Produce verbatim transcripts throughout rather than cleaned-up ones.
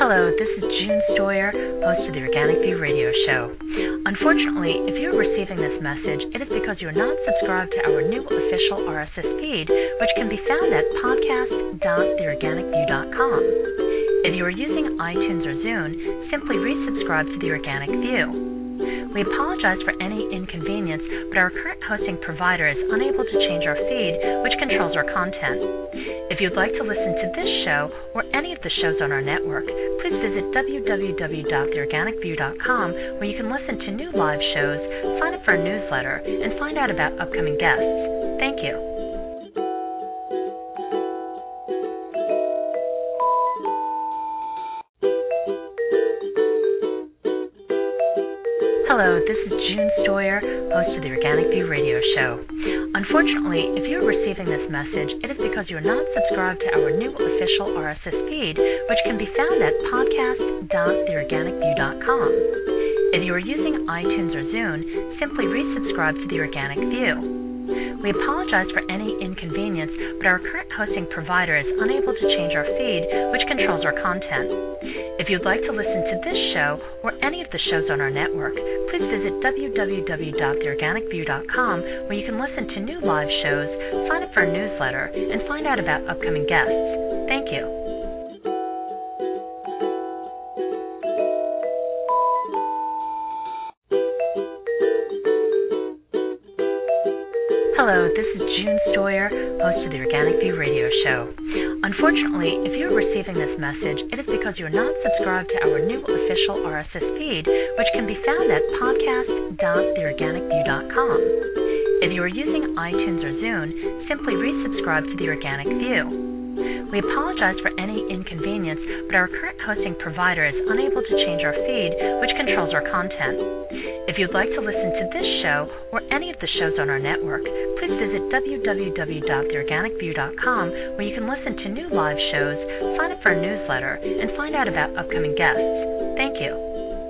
Hello, this is June Stoyer, host of the Organic View radio show. Unfortunately, if you're receiving this message, it is because you're not subscribed to our new official R S S feed, which can be found at podcast dot the organic view dot com. If you are using iTunes or Zune, simply resubscribe to the Organic View. We apologize for any inconvenience, but our current hosting provider is unable to change our feed, which controls our content. If you'd like to listen to this show or any of the shows on our network, please visit w w w dot the organic view dot com, where you can listen to new live shows, sign up for a newsletter, and find out about upcoming guests. Thank you. Hello, this is June Stoyer, host of the Organic View radio show. Unfortunately, if you're receiving this message, it is because you're not subscribed to our new official R S S feed, which can be found at podcast dot the organic view dot com. If you are using iTunes or Zune, simply resubscribe to the Organic View. We apologize for any inconvenience, but our current hosting provider is unable to change our feed, which controls our content. If you'd like to listen to this show or any of the shows on our network, please visit w w w dot the organic view dot com, where you can listen to new live shows, sign up for a newsletter, and find out about upcoming guests. Thank you. Hello, this is June Stoyer, host of the Organic View radio show. Unfortunately, if you're receiving this message, it is because you're not subscribed to our new official R S S feed, which can be found at podcast dot the organic view dot com. If you are using iTunes or Zune, simply resubscribe to the Organic View. We apologize for any inconvenience, but our current hosting provider is unable to change our feed, which controls our content. If you'd like to listen to this show or any of the shows on our network, please visit w w w dot the organic view dot com, where you can listen to new live shows, sign up for a newsletter, and find out about upcoming guests. Thank you.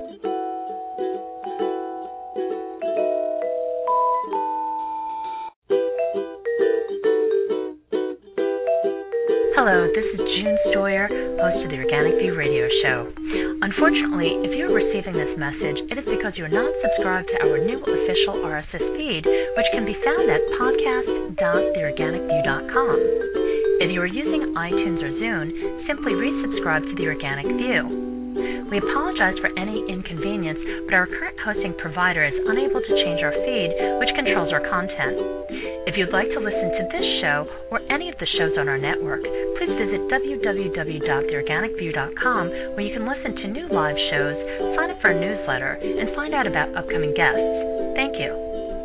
Hello, this is June Stoyer, host of the Organic View radio show. Unfortunately, if you're receiving this message, it is because you're not subscribed to our new official R S S feed, which can be found at podcast dot the organic view dot com. If you are using iTunes or Zune, simply resubscribe to the Organic View. We apologize for any inconvenience, but our current hosting provider is unable to change our feed, which controls our content. If you'd like to listen to this show or any of the shows on our network, please visit w w w dot the organic view dot com, where you can listen to new live shows, sign up for a newsletter, and find out about upcoming guests. Thank you.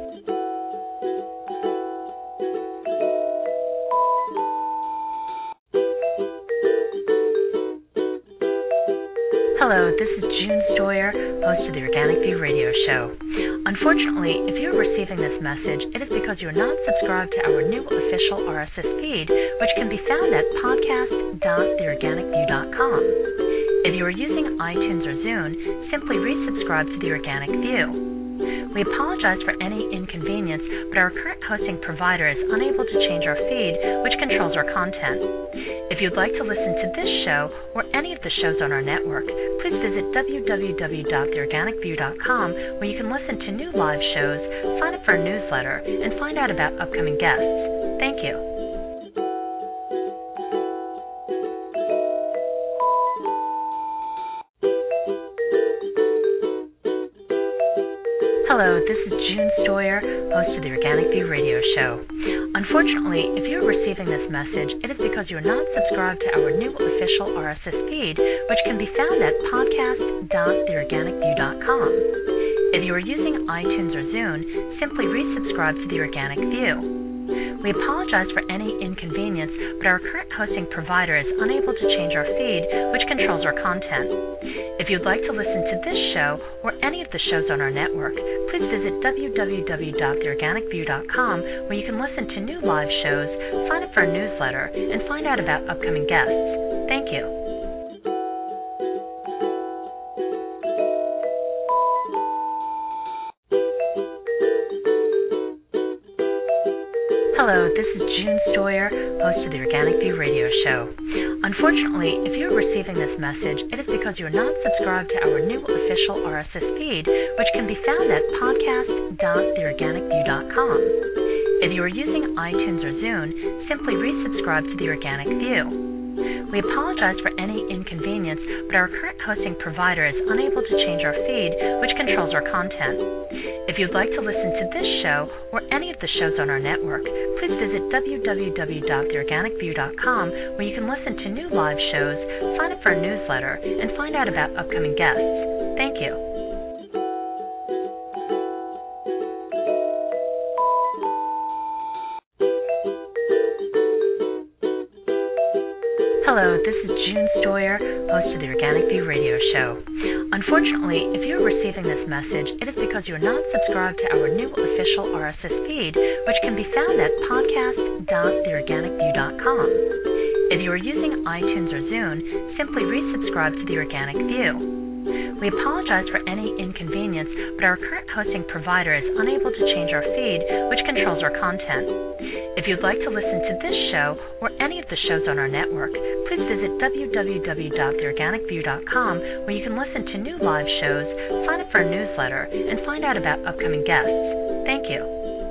Hello, this is June Stoyer, host of the Organic View radio show. Unfortunately, if you're receiving this message, it is because you're not subscribed to our new official R S S feed, which can be found at podcast dot the organic view dot com. If you are using iTunes or Zune, simply resubscribe to the Organic View. We apologize for any inconvenience, but our current hosting provider is unable to change our feed, which controls our content. If you'd like to listen to this show or any of the shows on our network, please visit w w w dot the organic view dot com, where you can listen to new live shows, sign up for a newsletter, and find out about upcoming guests. Thank you. Hello, this is June Stoyer, host of the Organic View radio show. Unfortunately, if you're receiving this message, it is because you're not subscribed to our new official R S S feed, which can be found at podcast dot the organic view dot com. If you are using iTunes or Zune, simply resubscribe to the Organic View. We apologize for any inconvenience, but our current hosting provider is unable to change our feed, which controls our content. If you'd like to listen to this show or any of the shows on our network, please visit w w w dot the organic view dot com, where you can listen to new live shows, sign up for a newsletter, and find out about upcoming guests. Thank you. Hello, this is June Stoyer, host of the Organic View radio show. Unfortunately, if you're receiving this message, it is because you're not subscribed to our new official R S S feed, which can be found at podcast dot the organic view dot com. If you are using iTunes or Zune, simply resubscribe to the Organic View. We apologize for any inconvenience, but our current hosting provider is unable to change our feed, which controls our content. If you'd like to listen to this show or any of the shows on our network, please visit w w w dot the organic view dot com, where you can listen to new live shows, sign up for a newsletter, and find out about upcoming guests. Thank you. Hello, this is June Stoyer, host of the Organic View radio show. Unfortunately, if you're receiving this message, it is because you're not subscribed to our new official R S S feed, which can be found at podcast dot the organic view dot com. If you are using iTunes or Zune, simply resubscribe to the Organic View. We apologize for any inconvenience, but our current hosting provider is unable to change our feed, which controls our content. If you'd like to listen to this show or any of the shows on our network, please visit w w w dot the organic view dot com, where you can listen to new live shows, sign up for a newsletter, and find out about upcoming guests. Thank you.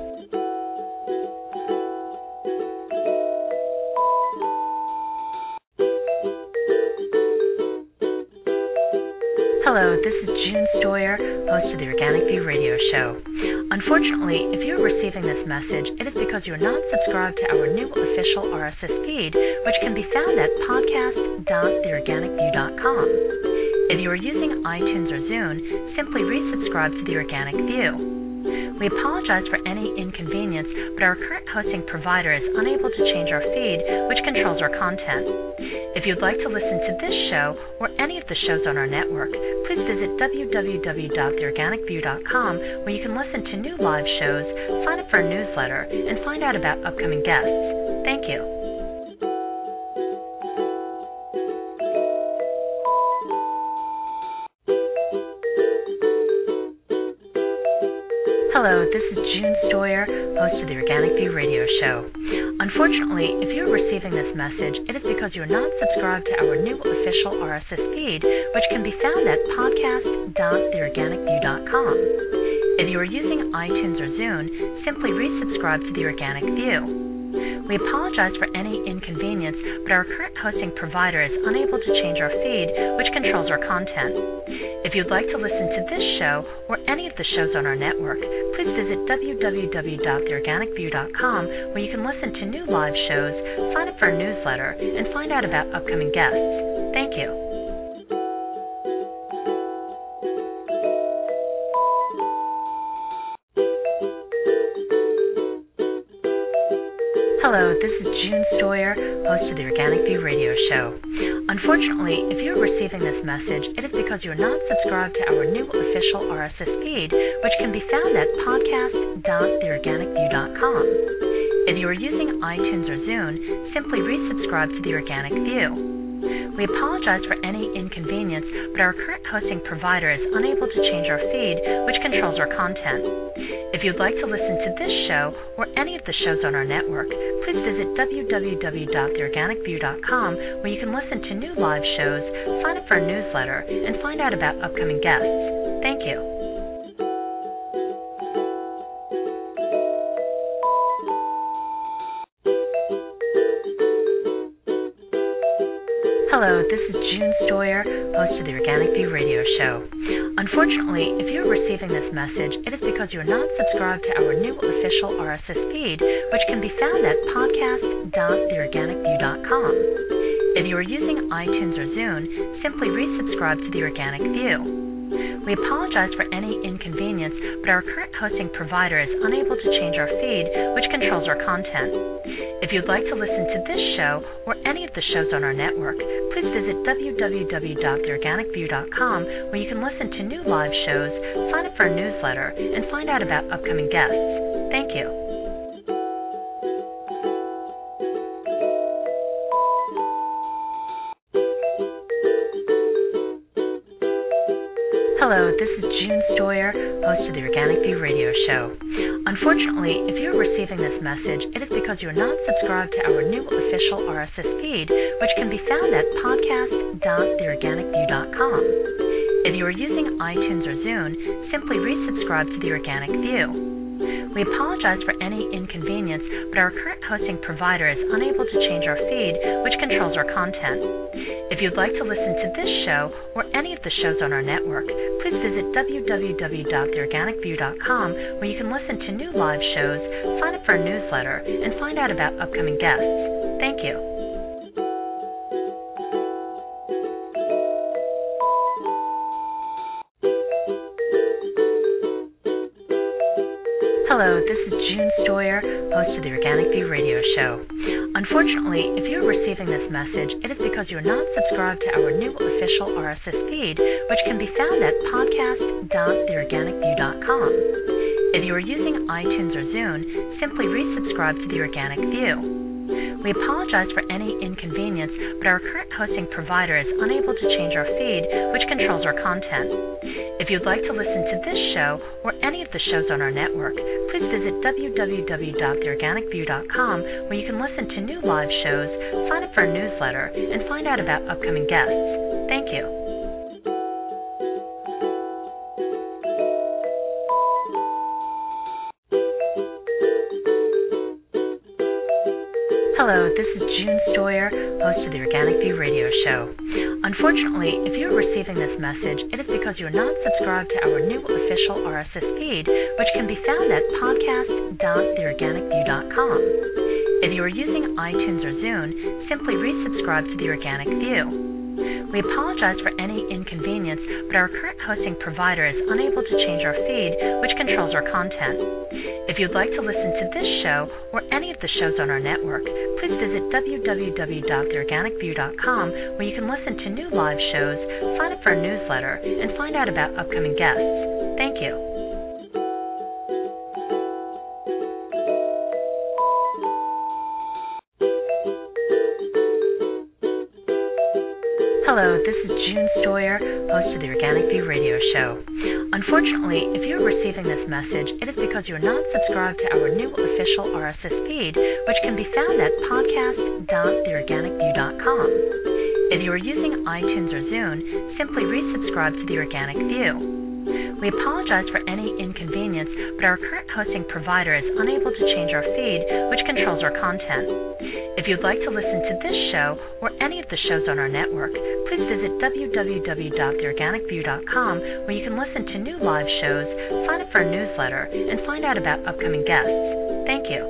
Hello, this is June Stoyer, host of the Organic View radio show. Unfortunately, if you're receiving this message, it is because you're not subscribed to our new official R S S feed, which can be found at podcast dot the organic view dot com. If you are using iTunes or Zune, simply resubscribe to the Organic View. We apologize for any inconvenience, but our current hosting provider is unable to change our feed, which controls our content. If you'd like to listen to this show or any of the shows on our network, please visit w w w dot the organic view dot com, where you can listen to new live shows, sign up for a newsletter, and find out about upcoming guests. Thank you. Hello, this is June Stoyer, host of the Organic View radio show. Unfortunately, if you're receiving this message, it is because you're not subscribed to our new official R S S feed, which can be found at podcast dot the organic view dot com. If you are using iTunes or Zune, simply resubscribe to the Organic View. We apologize for any inconvenience, but our current hosting provider is unable to change our feed, which controls our content. If you'd like to listen to this show or any of the shows on our network, please visit w w w dot the organic view dot com, where you can listen to new live shows, sign up for a newsletter, and find out about upcoming guests. Thank you. Hello, this is June Stoyer, host of the Organic View radio show. Unfortunately, if you're receiving this message, it is because you're not subscribed to our new official R S S feed, which can be found at podcast dot the organic view dot com. If you are using iTunes or Zune, simply resubscribe to the Organic View. We apologize for any inconvenience, but our current hosting provider is unable to change our feed, which controls our content. If you'd like to listen to this show or any of the shows on our network, please visit w w w dot the organic view dot com, where you can listen to new live shows, sign up for a newsletter, and find out about upcoming guests. Thank you. Hello, this is June Stoyer, host of the Organic View radio show. Unfortunately, if you're receiving this message, it is because you're not subscribed to our new official R S S feed, which can be found at podcast dot the organic view dot com. If you are using iTunes or Zune, simply resubscribe to the Organic View. We apologize for any inconvenience, but our current hosting provider is unable to change our feed, which controls our content. If you'd like to listen to this show or any of the shows on our network, please visit w w w dot the organic view dot com, where you can listen to new live shows, sign up for a newsletter, and find out about upcoming guests. Thank you. Hello, this is June Stoyer, host of the Organic View Radio Show. Unfortunately, if you're receiving this message, it is because you're not subscribed to our new official R S S feed, which can be found at podcast dot the organic view dot com. If you are using iTunes or Zune, simply resubscribe to the Organic View. We apologize for any inconvenience, but our current hosting provider is unable to change our feed, which controls our content. If you'd like to listen to this show or any of the shows on our network, please visit w w w dot the organic view dot com, where you can listen to new live shows, sign up for our newsletter, and find out about upcoming guests. Thank you. Hello, this is June Stoyer, host of the Organic View Radio Show. Unfortunately, if you're receiving this message, it is because you're not subscribed to our new official R S S feed, which can be found at podcast dot the organic view dot com. If you are using iTunes or Zune, simply resubscribe to the Organic View. We apologize for any inconvenience, but our current hosting provider is unable to change our feed, which controls our content. If you'd like to listen to this show or any of the shows on our network, please visit w w w dot the organic view dot com, where you can listen to new live shows, sign up for our newsletter, and find out about upcoming guests. Thank you. Hello, this is June Stoyer, host of the Organic View Radio Show. Unfortunately, if you're receiving this message, it is because you're not subscribed to our new official R S S feed, which can be found at podcast dot the organic view dot com. If you are using iTunes or Zune, simply resubscribe to the Organic View. We apologize for any inconvenience, but our current hosting provider is unable to change our feed, which controls our content. If you'd like to listen to this show or any of the shows on our network, please visit w w w dot the organic view dot com, where you can listen to new live shows, sign up for our newsletter, and find out about upcoming guests. Thank you. Hello, this is June Stoyer, host of the Organic View Radio Show. Unfortunately, if you're receiving this message, it is because you're not subscribed to our new official R S S feed, which can be found at podcast dot the organic view dot com. If you are using iTunes or Zune, simply resubscribe to the Organic View. We apologize for any inconvenience, but our current hosting provider is unable to change our feed, which controls our content. If you'd like to listen to this show or any of the shows on our network, please visit w w w dot the organic view dot com, where you can listen to new live shows, sign up for our newsletter, and find out about upcoming guests. Thank you.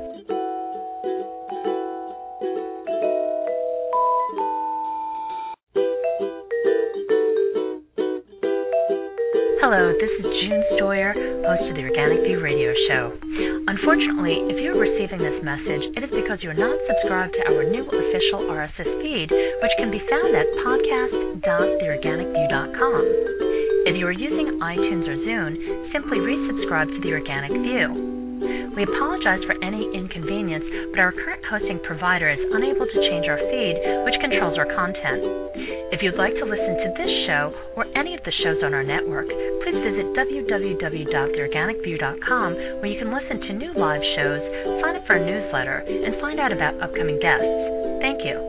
Hello, this is June Stoyer, host of the Organic View Radio Show. Unfortunately, if you're receiving this message, it is because you're not subscribed to our new official R S S feed, which can be found at podcast dot the organic view dot com. If you are using iTunes or Zune, simply resubscribe to the Organic View. We apologize for any inconvenience, but our current hosting provider is unable to change our feed, which controls our content. If you'd like to listen to this show or any of the shows on our network, please visit w w w dot the organic view dot com, where you can listen to new live shows, sign up for our newsletter, and find out about upcoming guests. Thank you.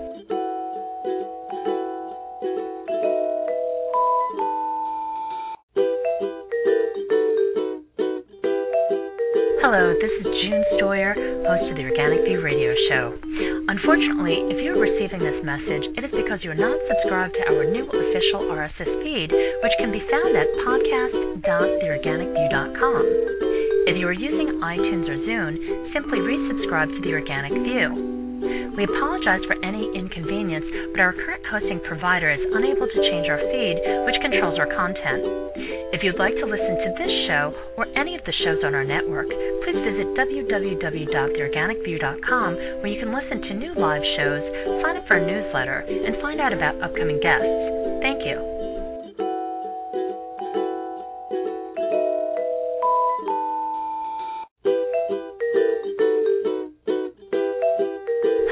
Hello, this is June Stoyer, host of the Organic View Radio Show. Unfortunately, if you're receiving this message, it is because you're not subscribed to our new official R S S feed, which can be found at podcast dot the organic view dot com. If you are using iTunes or Zune, simply resubscribe to the Organic View. We apologize for any inconvenience, but our current hosting provider is unable to change our feed, which controls our content. If you'd like to listen to this show or any of the shows on our network, please visit w w w dot the organic view dot com, where you can listen to new live shows, sign up for our newsletter, and find out about upcoming guests. Thank you.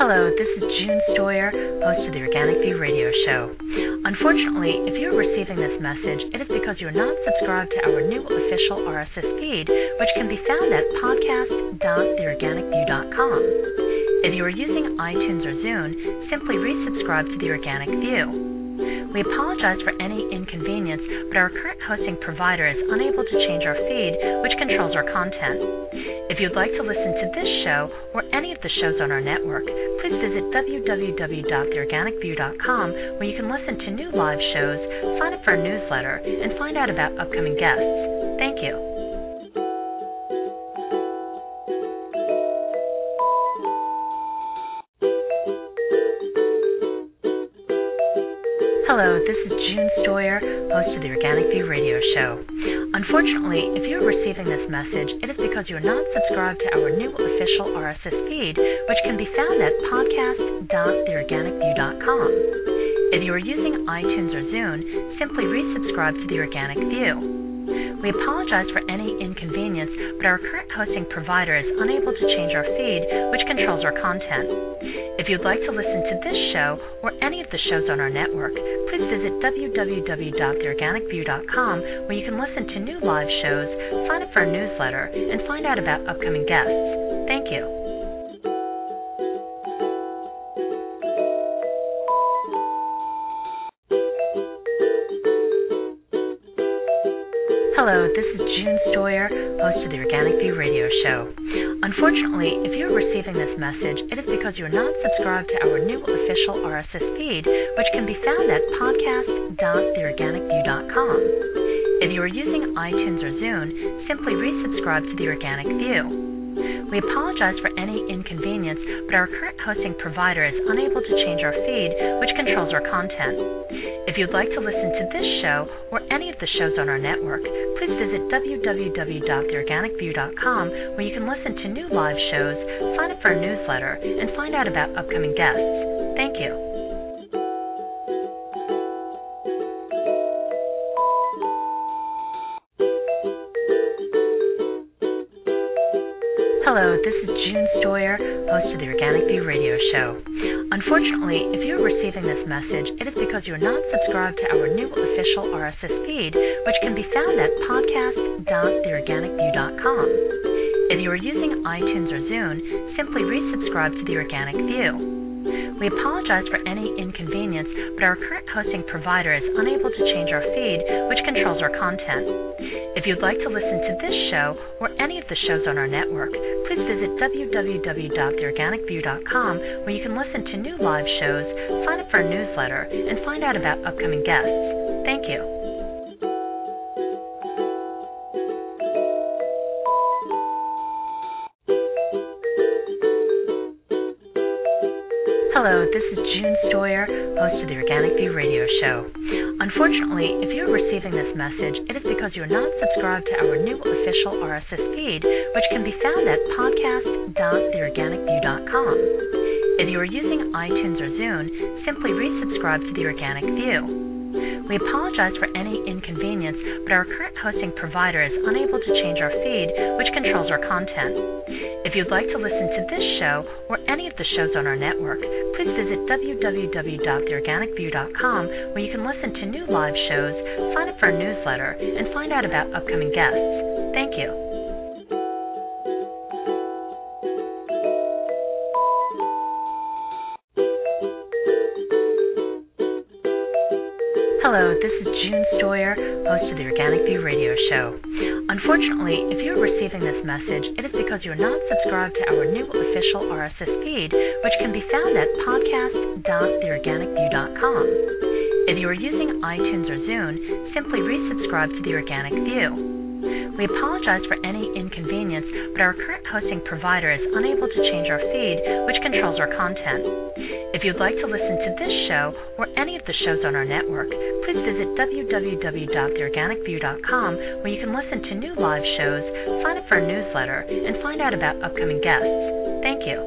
Hello, this is June Stoyer, host of the Organic View radio show. Unfortunately, if you're receiving this message, it is because you're not subscribed to our new official R S S feed, which can be found at podcast dot the organic view dot com. If you are using iTunes or Zune, simply resubscribe to the Organic View. We apologize for any inconvenience, but our current hosting provider is unable to change our feed, which controls our content. If you'd like to listen to this show or any of the shows on our network, please visit w w w dot the organic view dot com, where you can listen to new live shows, sign up for our newsletter, and find out about upcoming guests. Thank you. Hello, this is June Stoyer, host of the Organic View radio show. Unfortunately, if you're receiving this message, it is because you're not subscribed to our new official R S S feed, which can be found at podcast dot the organic view dot com. If you are using iTunes or Zune, simply resubscribe to the Organic View. We apologize for any inconvenience, but our current hosting provider is unable to change our feed, which controls our content. If you'd like to listen to this show or any of the shows on our network, please visit w w w dot the organic view dot com, where you can listen to new live shows, sign up for our newsletter, and find out about upcoming guests. Thank you. Hello, this is June Stoyer, host of the Organic View radio show. Unfortunately, if you're receiving this message, it is because you're not subscribed to our new official R S S feed, which can be found at podcast dot the organic view dot com. If you are using iTunes or Zune, simply resubscribe to the Organic View. We apologize for any inconvenience, but our current hosting provider is unable to change our feed, which controls our content. If you'd like to listen to this show or any of the shows on our network, please visit w w w dot the organic view dot com, where you can listen to new live shows, sign up for our newsletter, and find out about upcoming guests. Thank you. Hello, this is June Stoyer, host of the Organic View radio show. Unfortunately, if you're receiving this message, it is because you're not subscribed to our new official R S S feed, which can be found at podcast dot the organic view dot com. If you are using iTunes or Zune, simply resubscribe to the Organic View. We apologize for any inconvenience, but our current hosting provider is unable to change our feed, which controls our content. If you'd like to listen to this show or any of the shows on our network, please visit w w w dot the organic view dot com, where you can listen to new live shows, sign up for our newsletter, and find out about upcoming guests. Thank you. Hello, this is June Stoyer, host of the Organic View radio show. Unfortunately, if you're receiving this message, it is because you're not subscribed to our new official R S S feed, which can be found at podcast dot the organic view dot com. If you are using iTunes or Zune, simply resubscribe to the Organic View. We apologize for any inconvenience, but our current hosting provider is unable to change our feed, which controls our content. If you'd like to listen to this show or any of the shows on our network, please visit w w w dot the organic view dot com, where you can listen to new live shows, sign up for our newsletter, and find out about upcoming guests. Thank you. Hello, this is June Stoyer, host of the Organic View radio show. Unfortunately, if you're receiving this message, it is because you're not subscribed to our new official R S S feed, which can be found at podcast dot the organic view dot com. If you are using iTunes or Zune, simply resubscribe to the Organic View. We apologize for any inconvenience, but our current hosting provider is unable to change our feed, which controls our content. If you'd like to listen to this show or any of the shows on our network, please visit w w w dot the organic view dot com, where you can listen to new live shows, sign up for our newsletter, and find out about upcoming guests. Thank you.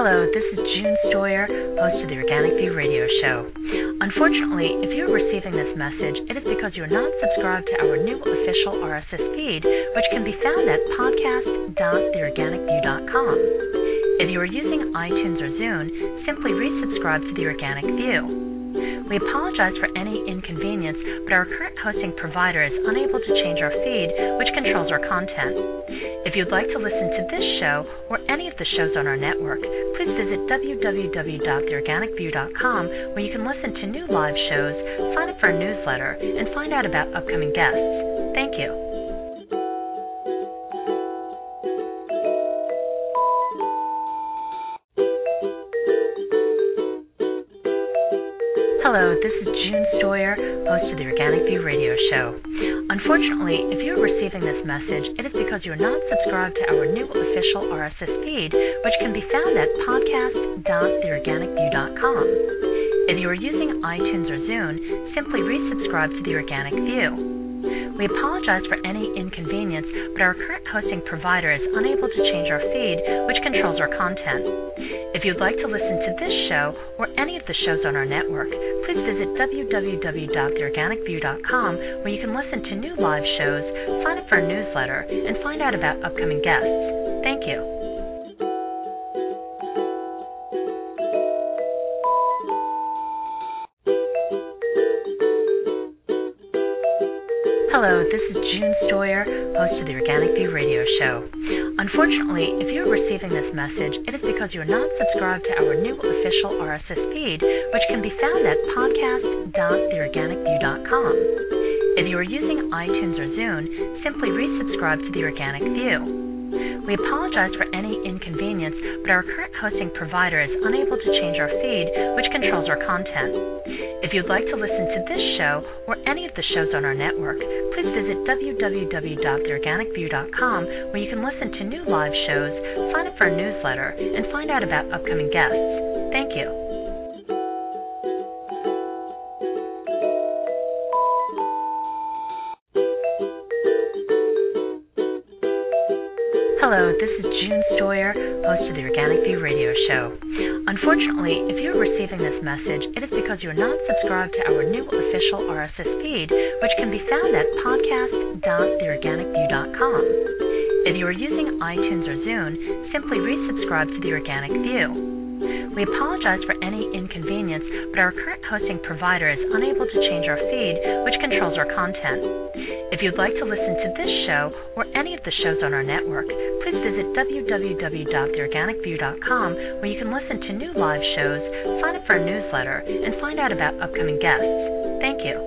Hello, this is June Stoyer, host of the Organic View Radio Show. Unfortunately, if you're receiving this message, it is because you're not subscribed to our new official R S S feed, which can be found at podcast dot the organic view dot com. If you are using iTunes or Zune, simply resubscribe to the Organic View. We apologize for any inconvenience, but our current hosting provider is unable to change our feed, which controls our content. If you'd like to listen to this show or any of the shows on our network, please visit w w w dot the organic view dot com, where you can listen to new live shows, sign up for our newsletter, and find out about upcoming guests. Thank you. Hello, this is June Stoyer, host of the Organic View Radio Show. Unfortunately, if you're receiving this message, it is because you're not subscribed to our new official R S S feed, which can be found at podcast dot the organic view dot com. If you are using iTunes or Zune, simply resubscribe to the Organic View. We apologize for any inconvenience, but our current hosting provider is unable to change our feed, which controls our content. If you'd like to listen to this show or any of the shows on our network, please visit w w w dot the organic view dot com, where you can listen to new live shows, sign up for our newsletter, and find out about upcoming guests. Thank you. Hello, this is June Stoyer, host of the Organic View Radio Show. Unfortunately, if you're receiving this message, it is because you're not subscribed to our new official R S S feed, which can be found at podcast dot the organic view dot com. If you are using iTunes or Zune, simply resubscribe to the Organic View. We apologize for any inconvenience, but our current hosting provider is unable to change our feed, which controls our content. If you'd like to listen to this show or any of the shows on our network, please visit w w w dot the organic view dot com, where you can listen to new live shows, sign up for our newsletter, and find out about upcoming guests. Thank you. Hello, this is June Stoyer, host of the Organic View Radio Show. Unfortunately, if you're receiving this message, it is because you're not subscribed to our new official R S S feed, which can be found at podcast dot the organic view dot com. If you are using iTunes or Zune, simply resubscribe to the Organic View. We apologize for any inconvenience, but our current hosting provider is unable to change our feed, which controls our content. If you'd like to listen to this show or any of the shows on our network, please visit w w w dot the organic view dot com, where you can listen to new live shows, sign up for our newsletter, and find out about upcoming guests. Thank you.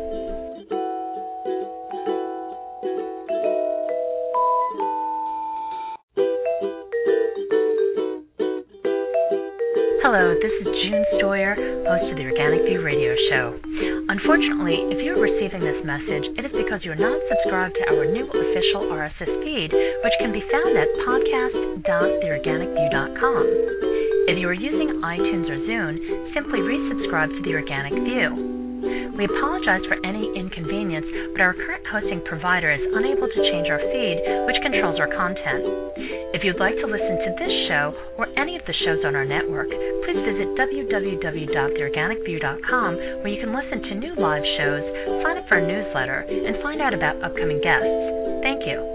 Hello, this is June Stoyer, host of the Organic View Radio Show. Unfortunately, if you're receiving this message, it is because you're not subscribed to our new official R S S feed, which can be found at podcast dot the organic view dot com. If you are using iTunes or Zune, simply resubscribe to the Organic View. We apologize for any inconvenience, but our current hosting provider is unable to change our feed, which controls our content. If you'd like to listen to this show or any of the shows on our network, please visit w w w dot the organic view dot com, where you can listen to new live shows, sign up for our newsletter, and find out about upcoming guests. Thank you.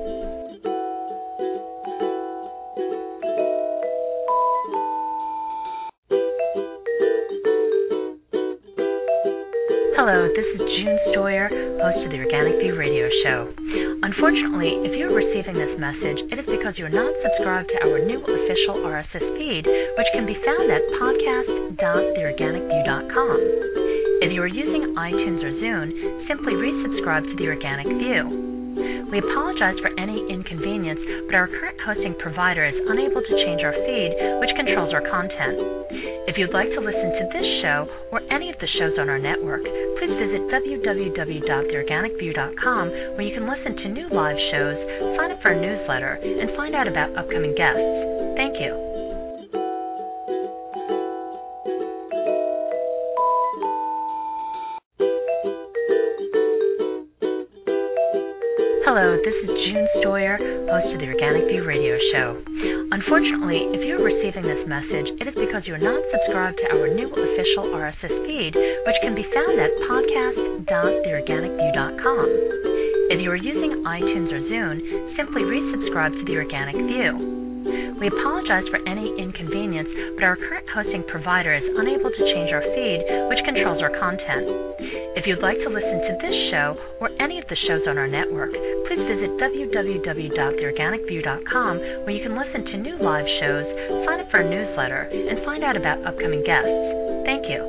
Hello, this is June Stoyer, host of the Organic View Radio Show. Unfortunately, if you're receiving this message, it is because you're not subscribed to our new official R S S feed, which can be found at podcast dot the organic view dot com. If you are using iTunes or Zune, simply resubscribe to the Organic View. We apologize for any inconvenience, but our current hosting provider is unable to change our feed, which controls our content. If you'd like to listen to this show or any of the shows on our network, please visit w w w dot the organic view dot com, where you can listen to new live shows, sign up for our newsletter, and find out about upcoming guests. Thank you. Hello, this is June Stoyer, host of the Organic View Radio Show. Unfortunately, if you're receiving this message, it is because you're not subscribed to our new official R S S feed, which can be found at podcast dot the organic view dot com. If you are using iTunes or Zune, simply resubscribe to the Organic View. We apologize for any inconvenience, but our current hosting provider is unable to change our feed, which controls our content. If you'd like to listen to this show or any of the shows on our network, please visit w w w dot the organic view dot com, where you can listen to new live shows, sign up for a newsletter, and find out about upcoming guests. Thank you.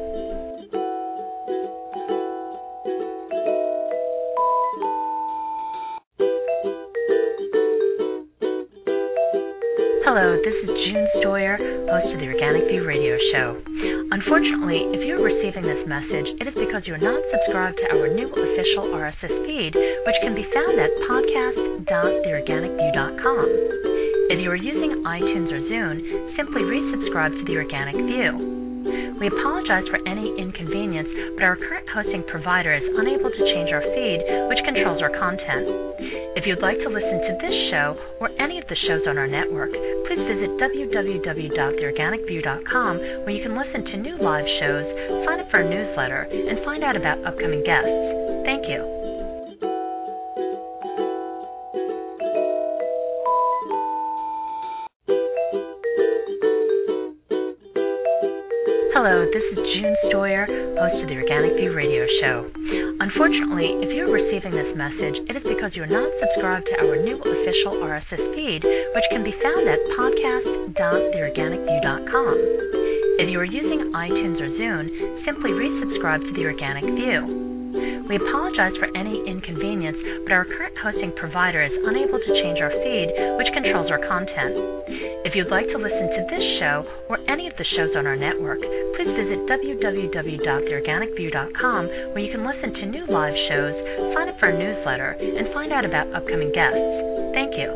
Hello, this is June Stoyer, host of the Organic View Radio Show. Unfortunately, if you're receiving this message, it is because you're not subscribed to our new official R S S feed, which can be found at podcast dot the organic view dot com. If you are using iTunes or Zune, simply resubscribe to the Organic View. We apologize for any inconvenience, but our current hosting provider is unable to change our feed, which controls our content. If you'd like to listen to this show or any of the shows on our network, please visit w w w dot the organic view dot com, where you can listen to new live shows, sign up for a newsletter, and find out about upcoming guests. Thank you. Hello, this is June Stoyer, host of the Organic View Radio Show. Unfortunately, if you're receiving this message, it is because you're not subscribed to our new official R S S feed, which can be found at podcast dot the organic view dot com. If you are using iTunes or Zune, simply resubscribe to the Organic View. We apologize for any inconvenience, but our current hosting provider is unable to change our feed, which controls our content. If you'd like to listen to this show or any of the shows on our network, please visit w w w dot the organic view dot com, where you can listen to new live shows, sign up for a newsletter, and find out about upcoming guests. Thank you.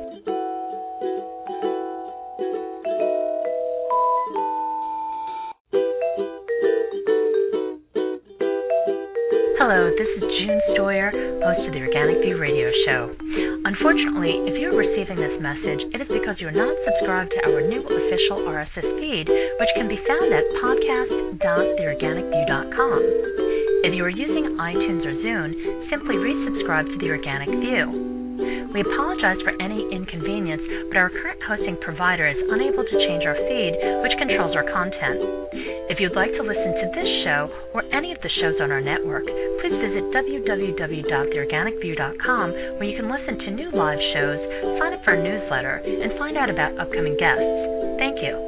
Hello, this is June Stoyer, host of the Organic View Radio Show. Unfortunately, if you're receiving this message, it is because you're not subscribed to our new official R S S feed, which can be found at podcast dot the organic view dot com. If you are using iTunes or Zune, simply resubscribe to the Organic View. We apologize for any inconvenience, but our current hosting provider is unable to change our feed, which controls our content. If you'd like to listen to this show or any of the shows on our network, please visit w w w dot the organic view dot com, where you can listen to new live shows, sign up for a newsletter, and find out about upcoming guests. Thank you.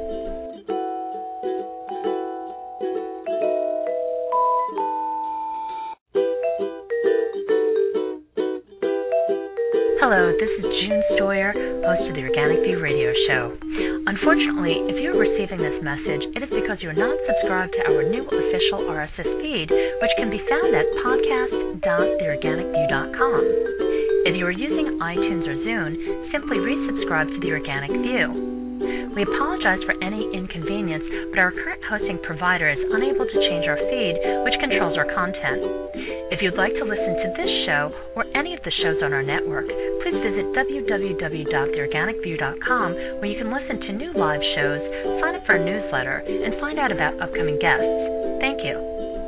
Hello, this is June Stoyer, host of the Organic View Radio Show. Unfortunately, if you're receiving this message, it is because you're not subscribed to our new official R S S feed, which can be found at podcast dot the organic view dot com. If you are using iTunes or Zune, simply resubscribe to the Organic View. We apologize for any inconvenience, but our current hosting provider is unable to change our feed, which controls our content. If you'd like to listen to this show or any of the shows on our network, please visit w w w dot the organic view dot com, where you can listen to new live shows, sign up for a newsletter, and find out about upcoming guests. Thank you.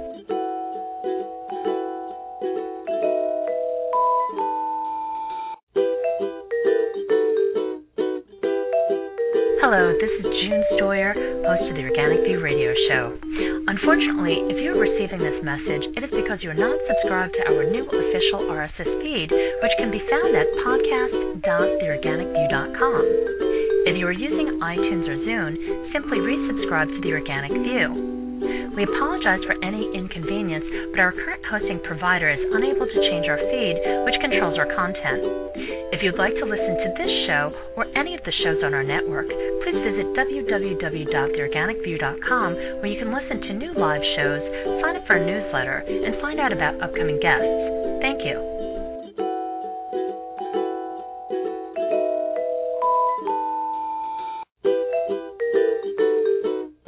Hello, this is June Stoyer, host of the Organic View Radio Show. Unfortunately, if you're receiving this message, it is because you're not subscribed to our new official R S S feed, which can be found at podcast dot the organic view dot com. If you are using iTunes or Zune, simply resubscribe to the Organic View. We apologize for any inconvenience, but our current hosting provider is unable to change our feed, which controls our content. If you'd like to listen to this show or any of the shows on our network, please visit w w w dot the organic view dot com, where you can listen to new live shows, sign up for a newsletter, and find out about upcoming guests. Thank you.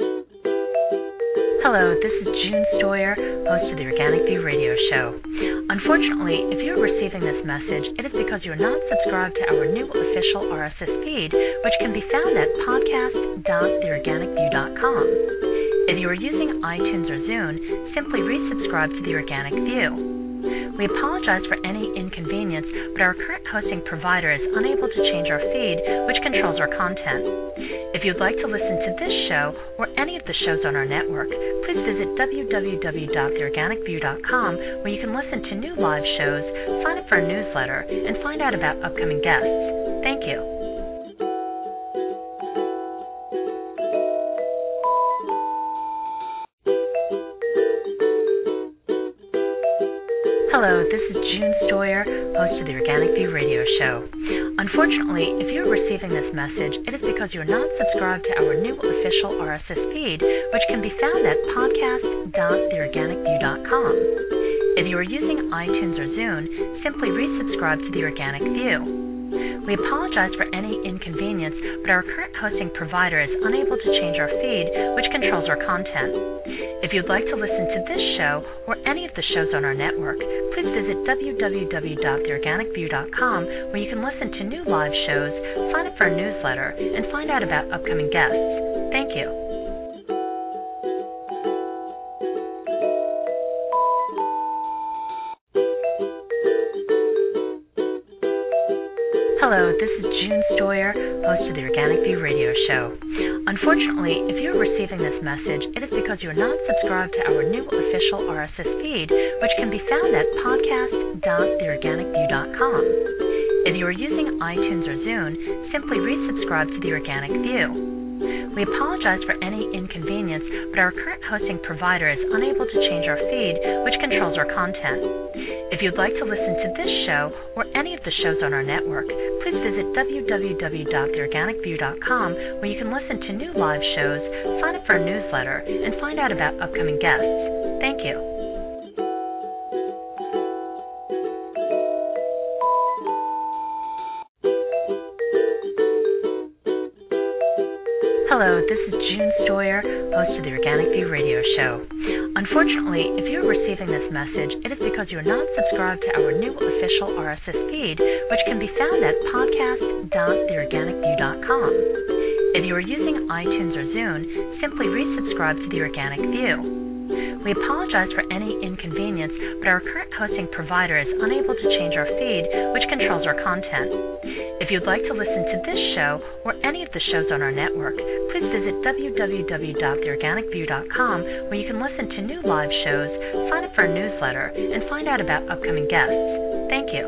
Hello, this is June Stoyer, host of the Organic View Radio Show. Unfortunately, if you are receiving this message, it is because you are not subscribed to our new official R S S feed, which can be found at podcast dot the organic view dot com. If you are using iTunes or Zune, simply resubscribe to The Organic View. We apologize for any inconvenience, but our current hosting provider is unable to change our feed, which controls our content. If you'd like to listen to this show or any of the shows on our network, please visit w w w dot the organic view dot com, where you can listen to new live shows, sign up for our newsletter, and find out about upcoming guests. Thank you. Hello, this is June Stoyer, host of the Organic View radio show. Unfortunately, if you are receiving this message, it is because you are not subscribed to our new official R S S feed, which can be found at podcast dot the organic view dot com. If you are using iTunes or Zune, simply resubscribe to The Organic View. We apologize for any inconvenience, but our current hosting provider is unable to change our feed, which controls our content. If you'd like to listen to this show or any of the shows on our network, please visit w w w dot the organic view dot com, where you can listen to new live shows, sign up for our newsletter, and find out about upcoming guests. Thank you. Hello, this is June Stoyer, host of the Organic View radio show. Unfortunately, if you are receiving this message, it is because you are not subscribed to our new official R S S feed, which can be found at podcast dot the organic view dot com. If you are using iTunes or Zune, simply resubscribe to The Organic View. We apologize for any inconvenience, but our current hosting provider is unable to change our feed, which controls our content. If you'd like to listen to this show or any of the shows on our network, please visit w w w dot the organic view dot com, where you can listen to new live shows, sign up for our newsletter, and find out about upcoming guests. Thank you. Hello, this is June Stoyer, host of the Organic View radio show. Unfortunately, if you are receiving this message, it is because you are not subscribed to our new official R S S feed, which can be found at podcast dot the organic view dot com. If you are using iTunes or Zune, simply resubscribe to The Organic View. We apologize for any inconvenience, but our current hosting provider is unable to change our feed, which controls our content. If you'd like to listen to this show or any of the shows on our network, please visit w w w dot the organic view dot com, where you can listen to new live shows, sign up for our newsletter, and find out about upcoming guests. Thank you.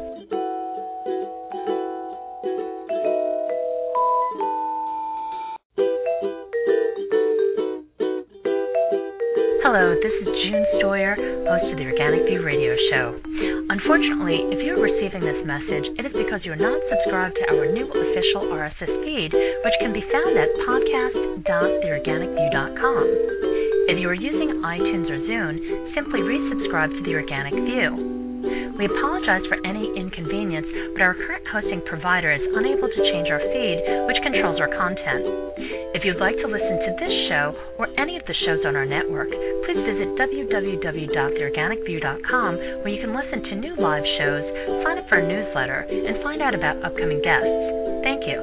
Hello, this is June Stoyer, host of the Organic View radio show. Unfortunately, if you are receiving this message, it is because you are not subscribed to our new official R S S feed, which can be found at podcast dot the organic view dot com. If you are using iTunes or Zune, simply resubscribe to The Organic View. We apologize for any inconvenience, but our current hosting provider is unable to change our feed, which controls our content. If you'd like to listen to this show or any of the shows on our network, please visit w w w dot the organic view dot com, where you can listen to new live shows, sign up for our newsletter, and find out about upcoming guests. Thank you.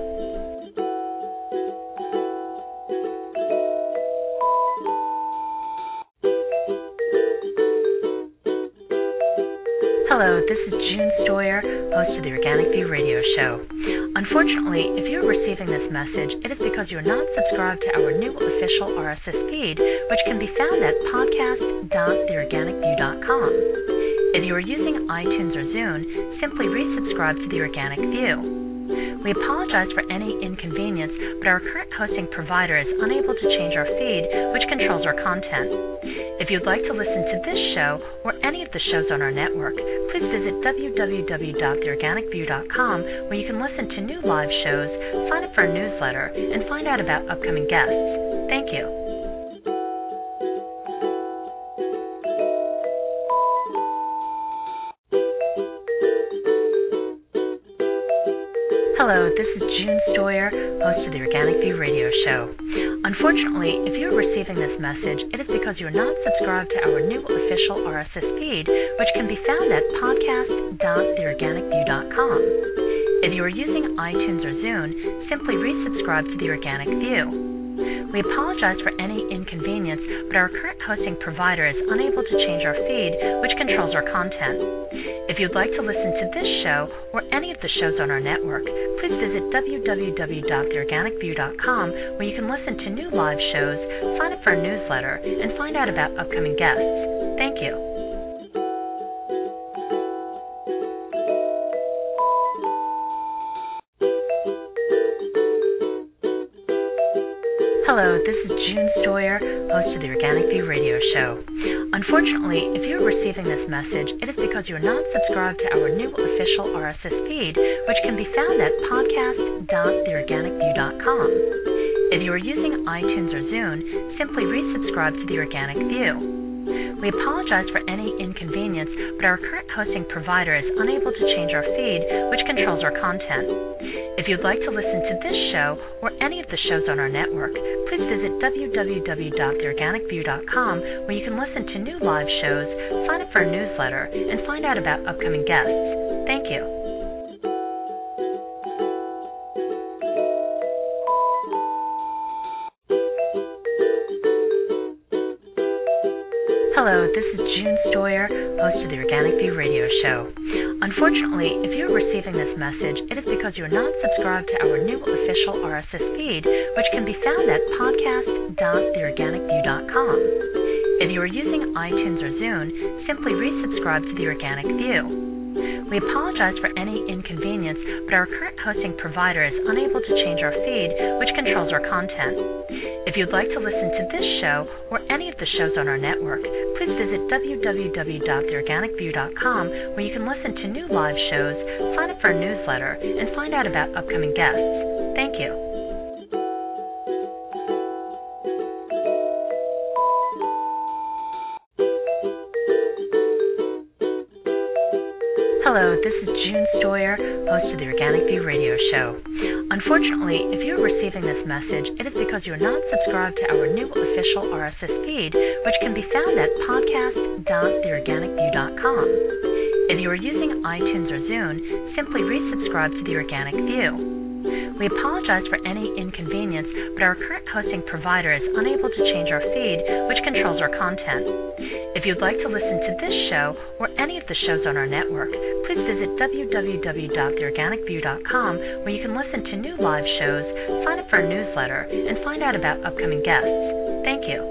Hello, this is June Stoyer, host of the Organic View radio show. Unfortunately, if you are receiving this message, it is because you are not subscribed to our new official R S S feed, which can be found at podcast dot the organic view dot com. If you are using iTunes or Zune, simply resubscribe to The Organic View. We apologize for any inconvenience, but our current hosting provider is unable to change our feed, which controls our content. If you'd like to listen to this show or any of the shows on our network, please visit w w w dot the organic view dot com, where you can listen to new live shows, sign up for our newsletter, and find out about upcoming guests. Thank you. Hello, this is June Stoyer, host of the Organic View Radio Show. Unfortunately, if you're receiving this message, it is because you're not subscribed to our new official R S S feed, which can be found at podcast dot the organic view dot com. If you are using iTunes or Zune, simply resubscribe to the Organic View. We apologize for any inconvenience, but our current hosting provider is unable to change our feed, which controls our content. If you'd like to listen to this show or any of the shows on our network, please visit w w w dot the organic view dot com, where you can listen to new live shows, sign up for our newsletter, and find out about upcoming guests. Thank you. Hello, this is June Stoyer, host of the Organic View Radio Show. Unfortunately, if you're receiving this message, it is because you're not subscribed to our new official R S S feed, which can be found at podcast dot the organic view dot com. If you are using iTunes or Zune, simply resubscribe to the Organic View. We apologize for any inconvenience, but our current hosting provider is unable to change our feed, which controls our content. If you'd like to listen to this show or any of the shows on our network, please visit w w w dot the organic view dot com, where you can listen to new live shows, sign up for our newsletter, and find out about upcoming guests. Thank you. Hello, this is June Stoyer, host of the Organic View Radio Show. Unfortunately, if you're receiving this message, it is because you're not subscribed to our new official R S S feed, which can be found at podcast dot the organic view dot com. If you are using iTunes or Zune, simply resubscribe to the Organic View. We apologize for any inconvenience, but our current hosting provider is unable to change our feed, which controls our content. If you'd like to listen to this show or any of the shows on our network, please visit w w w dot the organic view dot com, where you can listen to new live shows, sign up for our newsletter, and find out about upcoming guests. Thank you. Hello, this is June Stoyer, host of the Organic View Radio Show. Unfortunately, if you're receiving this message, it is because you're not subscribed to our new official R S S feed, which can be found at podcast dot the organic view dot com. If you are using iTunes or Zune, simply resubscribe to the Organic View. We apologize for any inconvenience, but our current hosting provider is unable to change our feed, which controls our content. If you'd like to listen to this show or any of the shows on our network, please visit w w w dot the organic view dot com, where you can listen to new live shows, sign up for our newsletter, and find out about upcoming guests. Thank you.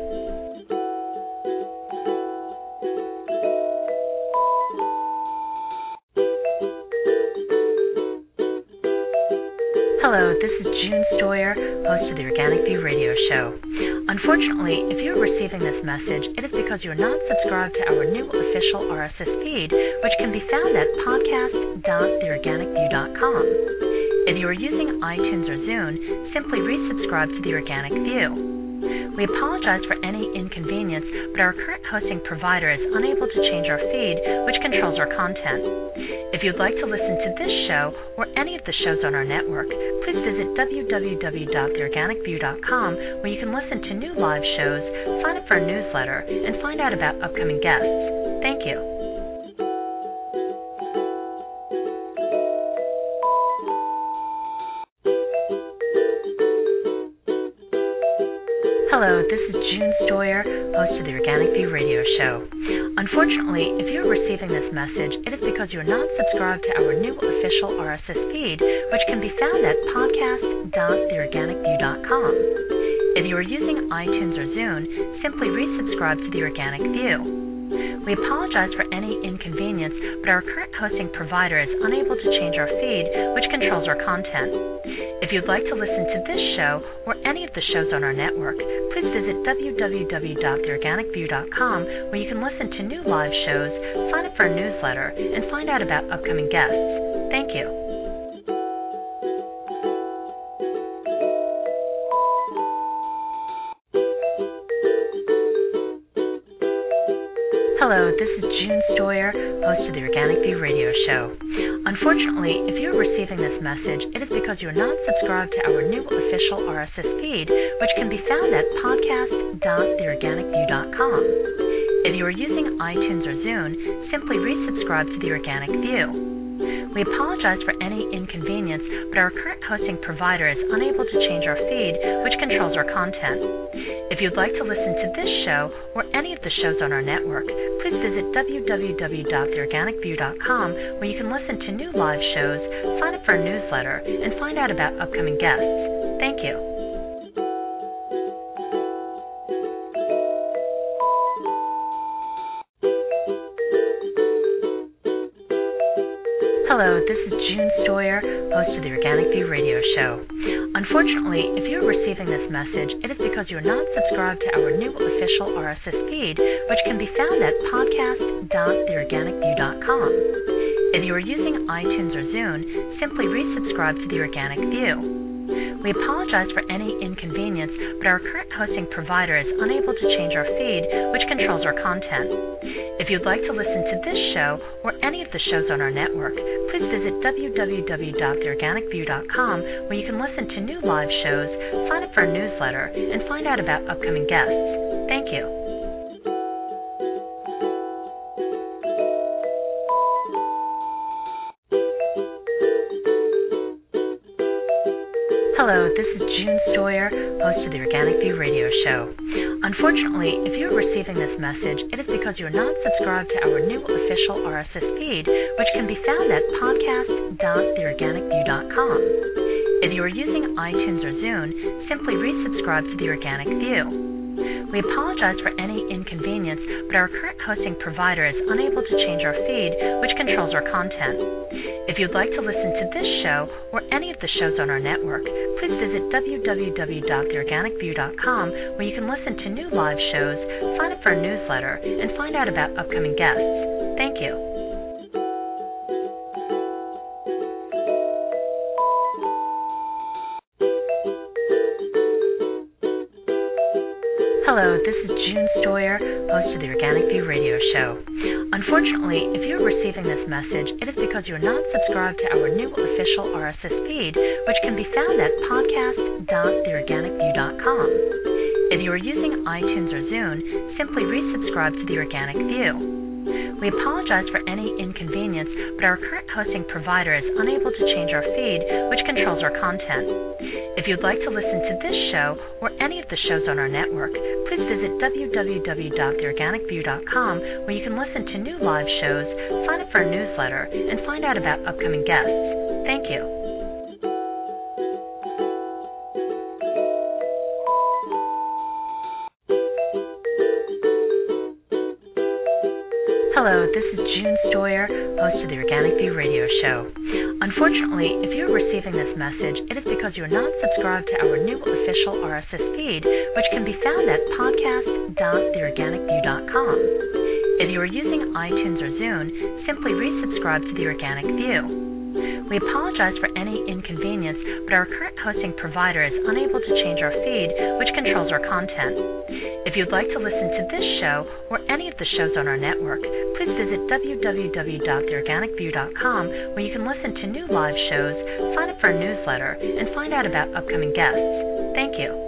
Hello, this is June Stoyer, host of the Organic View Radio Show. Unfortunately, if you're receiving this message, it is because you're not subscribed to our new official R S S feed, which can be found at podcast dot the organic view dot com. If you are using iTunes or Zune, simply resubscribe to the Organic View. We apologize for any inconvenience, but our current hosting provider is unable to change our feed, which controls our content. If you'd like to listen to this show or any of the shows on our network, please visit w w w dot the organic view dot com, where you can listen to new live shows, sign up for our newsletter, and find out about upcoming guests. Thank you. Hello, this is June Stoyer, host of the Organic View Radio Show. Unfortunately, if you're receiving this message, it is because you're not subscribed to our new official R S S feed, which can be found at podcast dot the organic view dot com. If you are using iTunes or Zune, simply resubscribe to the Organic View. We apologize for any inconvenience, but our current hosting provider is unable to change our feed, which controls our content. If you'd like to listen to this show or any of the shows on our network, please visit w w w dot the organic view dot com, where you can listen to new live shows, sign up for our newsletter, and find out about upcoming guests. Thank you. Hello, this is June Stoyer, host of the Organic View Radio Show. Unfortunately, if you are receiving this message, it is because you are not subscribed to our new official R S S feed, which can be found at podcast dot the organic view dot com. If you are using iTunes or Zune, simply resubscribe to The Organic View. We apologize for any inconvenience, but our current hosting provider is unable to change our feed, which controls our content. If you'd like to listen to this show or any of the shows on our network, please visit w w w dot the organic view dot com, where you can listen to new live shows, sign up for our newsletter, and find out about upcoming guests. Thank you. Hello, this is June Stoyer, host of the Organic View Radio Show. Unfortunately, if you are receiving this message, it is because you are not subscribed to our new official R S S feed, which can be found at podcast dot the organic view dot com. If you are using iTunes or Zune, simply resubscribe to The Organic View. We apologize for any inconvenience, but our current hosting provider is unable to change our feed, which controls our content. If you'd like to listen to this show or any of the shows on our network, please visit w w w dot the organic view dot com, where you can listen to new live shows, sign up for our newsletter, and find out about upcoming guests. Thank you. Hello, this is June Stoyer, host of the Organic View Radio Show. Unfortunately, if you are receiving this message, it is because you are not subscribed to our new official R S S feed, which can be found at podcast dot the organic view dot com. If you are using iTunes or Zune, simply resubscribe to The Organic View. We apologize for any inconvenience, but our current hosting provider is unable to change our feed, which controls our content. If you'd like to listen to this show or any of the shows on our network, please visit w w w dot the organic view dot com, where you can listen to new live shows, sign up for our newsletter, and find out about upcoming guests. Thank you. Hello, this is June Stoyer, host of the Organic View Radio Show. Unfortunately, if you are receiving this message, it is because you are not subscribed to our new official R S S feed, which can be found at podcast dot the organic view dot com. If you are using iTunes or Zune, simply resubscribe to The Organic View. We apologize for any inconvenience, but our current hosting provider is unable to change our feed, which controls our content. If you'd like to listen to this show or any of the shows on our network, please visit w w w dot the organic view dot com, where you can listen to new live shows, sign up for our newsletter, and find out about upcoming guests. Thank you. Hello, this is June Stoyer, host of the Organic View Radio Show. Unfortunately, if you are receiving this message, it is because you are not subscribed to our new official R S S feed, which can be found at podcast dot the organic view dot com. If you are using iTunes or Zune, simply resubscribe to The Organic View. We apologize for any inconvenience, but our current hosting provider is unable to change our feed, which controls our content. If you'd like to listen to this show or any of the shows on our network, please visit w w w dot the organic view dot com, where you can listen to new live shows, sign up for our newsletter, and find out about upcoming guests. Thank you.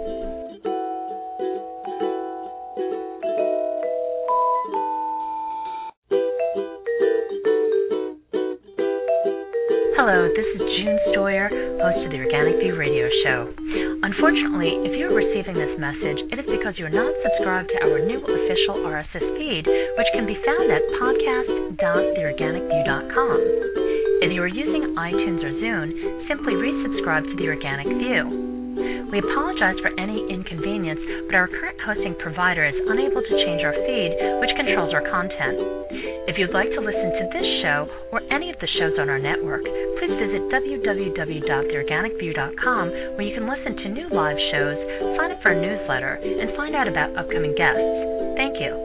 Hello, this is June Stoyer, host of the Organic View Radio Show. Unfortunately, if you are receiving this message, it is because you are not subscribed to our new official R S S feed, which can be found at podcast dot the organic view dot com. If you are using iTunes or Zune, simply resubscribe to The Organic View. We apologize for any inconvenience, but our current hosting provider is unable to change our feed, which controls our content. If you'd like to listen to this show or any of the shows on our network, please visit w w w dot the organic view dot com, where you can listen to new live shows, sign up for our newsletter, and find out about upcoming guests. Thank you.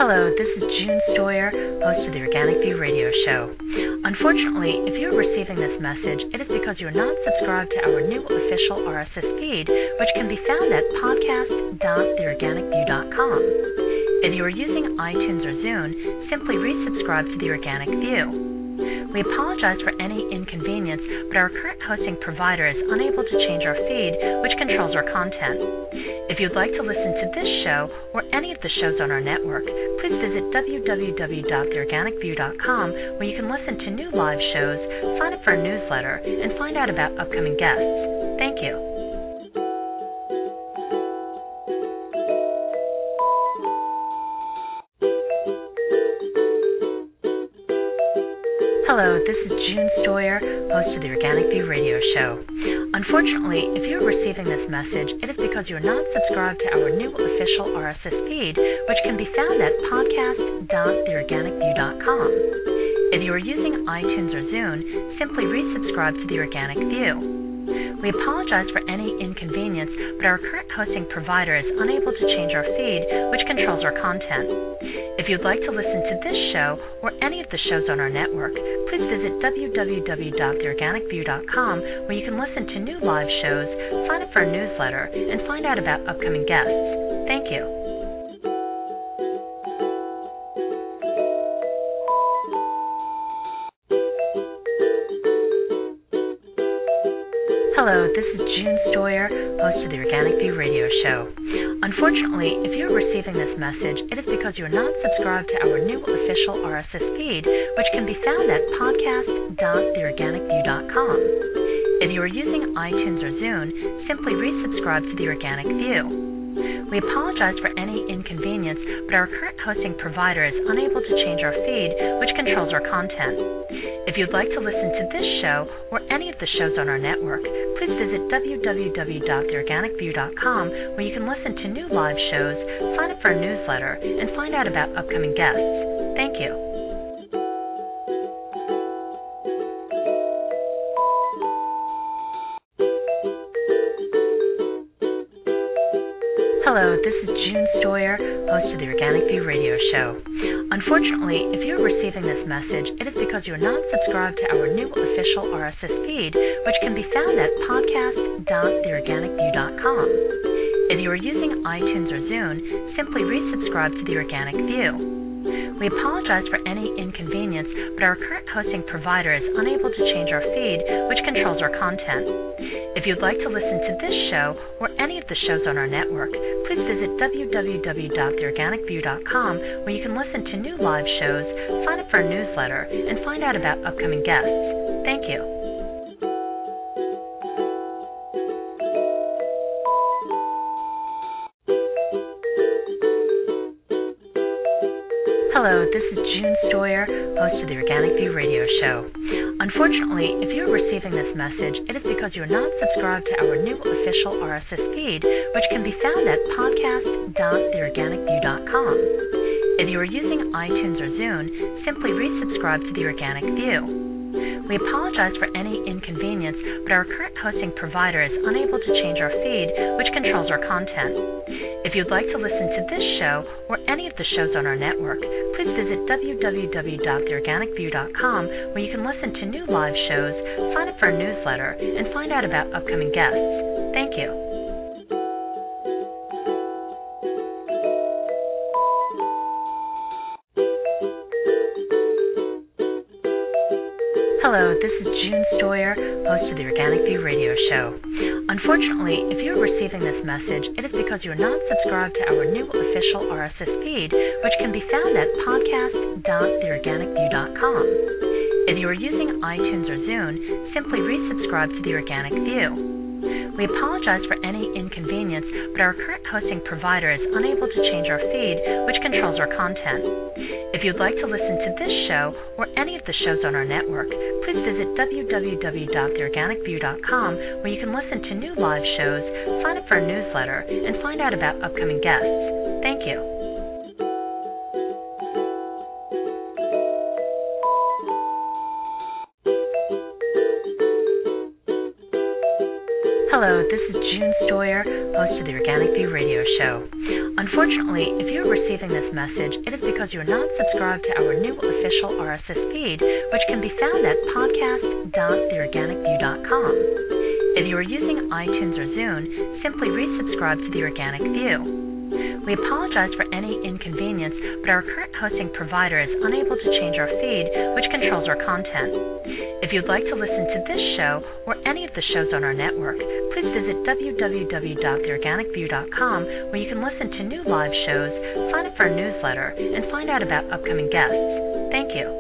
Hello, this is June Stoyer, host of the Organic View Radio Show. Unfortunately, if you're receiving this message, it is because you're not subscribed to our new official R S S feed, which can be found at podcast dot the organic view dot com. If you are using iTunes or Zune, simply resubscribe to the Organic View. We apologize for any inconvenience, but our current hosting provider is unable to change our feed, which controls our content. If you'd like to listen to this show or any of the shows on our network, please visit w w w dot the organic view dot com, where you can listen to new live shows, sign up for a newsletter, and find out about upcoming guests. Thank you. Hello, this is June Stoyer, host of the Organic View Radio Show. Unfortunately, if you're receiving this message, it is because you're not subscribed to our new official R S S feed, which can be found at podcast dot the organic view dot com. If you are using iTunes or Zune, simply resubscribe to the Organic View. We apologize for any inconvenience, but our current hosting provider is unable to change our feed, which controls our content. If you'd like to listen to this show or any of the shows on our network, please visit w w w dot the organic view dot com, where you can listen to new live shows, sign up for a newsletter, and find out about upcoming guests. Thank you. Hello, this is June Stoyer, host of the Organic View Radio Show. Unfortunately, if you're receiving this message, it is because you're not subscribed to our new official R S S feed, which can be found at podcast dot the organic view dot com. If you are using iTunes or Zune, simply resubscribe to the Organic View. We apologize for any inconvenience, but our current hosting provider is unable to change our feed, which controls our content. If you'd like to listen to this show or any of the shows on our network, please visit w w w dot the organic view dot com, where you can listen to new live shows, sign up for a newsletter, and find out about upcoming guests. Thank you. Hello, this is June Stoyer, host of the Organic View Radio Show. Unfortunately, if you're receiving this message, it is because you're not subscribed to our new official R S S feed, which can be found at podcast dot the organic view dot com. If you are using iTunes or Zune, simply resubscribe to the Organic View. We apologize for any inconvenience, but our current hosting provider is unable to change our feed, which controls our content. If you'd like to listen to this show or any of the shows on our network, please visit w w w dot the organic view dot com, where you can listen to new live shows, sign up for a newsletter, and find out about upcoming guests. Thank you. Hello, this is June Stoyer, host of the Organic View Radio Show. Unfortunately, if you're receiving this message, it is because you're not subscribed to our new official R S S feed, which can be found at podcast dot the organic view dot com. If you are using iTunes or Zune, simply resubscribe to the Organic View. We apologize for any inconvenience, but our current hosting provider is unable to change our feed, which controls our content. If you'd like to listen to this show or any of the shows on our network, please visit w w w dot the organic view dot com, where you can listen to new live shows, sign up for a newsletter, and find out about upcoming guests. Thank you. Hello, this is June Stoyer, host of the Organic View Radio Show. Unfortunately, if you're receiving this message, it is because you're not subscribed to our new official R S S feed, which can be found at podcast dot the organic view dot com. If you are using iTunes or Zune, simply resubscribe to the Organic View. We apologize for any inconvenience, but our current hosting provider is unable to change our feed, which controls our content. If you'd like to listen to this show or any of the shows on our network, please visit w w w dot the organic view dot com, where you can listen to new live shows, sign up for a newsletter, and find out about upcoming guests. Thank you. Hello, this is June Stoyer, host of the Organic View radio show. Unfortunately, if you're receiving this message, it is because you're not subscribed to our new official R S S feed, which can be found at podcast dot the organic view dot com. If you are using iTunes or Zune, simply resubscribe to the Organic View. We apologize for any inconvenience, but our current hosting provider is unable to change our feed, which controls our content. If you'd like to listen to this show or any of the shows on our network, please visit w w w dot the organic view dot com, where you can listen to new live shows, sign up for our newsletter, and find out about upcoming guests. Thank you.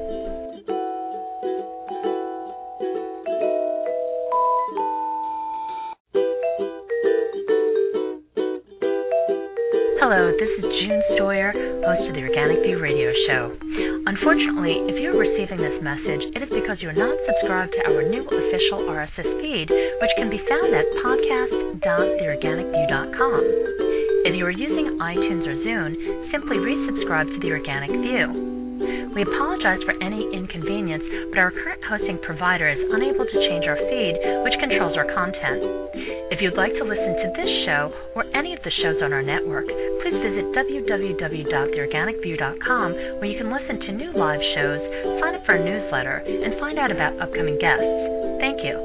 Hello, this is June Stoyer, host of the Organic View radio show. Unfortunately, if you're receiving this message, it is because you're not subscribed to our new official R S S feed, which can be found at podcast dot the organic view dot com. If you are using iTunes or Zune, simply resubscribe to the Organic View. We apologize for any inconvenience, but our current hosting provider is unable to change our feed, which controls our content. If you'd like to listen to this show or any of the shows on our network, please visit w w w dot the organic view dot com, where you can listen to new live shows, sign up for our newsletter, and find out about upcoming guests. Thank you.